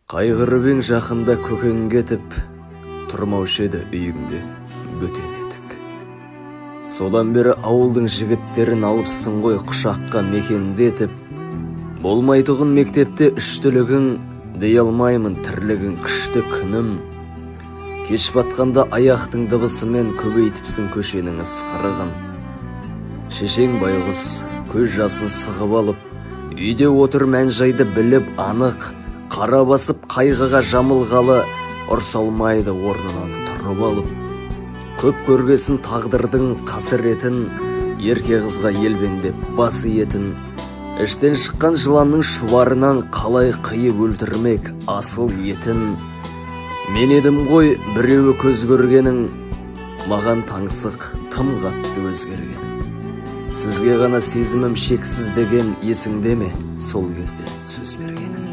Қайғырып ең жақында көкең кетіп, тұрмаушы еді үйіңде бөтен етік. Содан бері ауылдың жігіттерін алыпсың ғой құшаққа мекендетіп. Болмайтұғын мектепте үштілігің, дей алмаймын тірлігің күшті күнім. Кеш батқанда аяқтың дыбысымен көбейтіпсің көшенің ысқырығын. Шешең байғұс көз жасын сығып алып, үйде отыр мән-жайды біліп анық, қара басып қайғыға жамылғалы, ұрсалмайды орнынан тұрып алып. Көп көргесін тағдырдың қасіретін, ерке қызға елбеңдеп бас иетін. Іштен шыққан жыланның шұбарынан қалай қиып өлтірмек асыл етін. Мен едім ғой біреуі көз көргенің, маған таңсық тым қатты өзгергенің. Сізге ғана сезімім шексіз деген есіңде ме сол кезде сөз бергенің?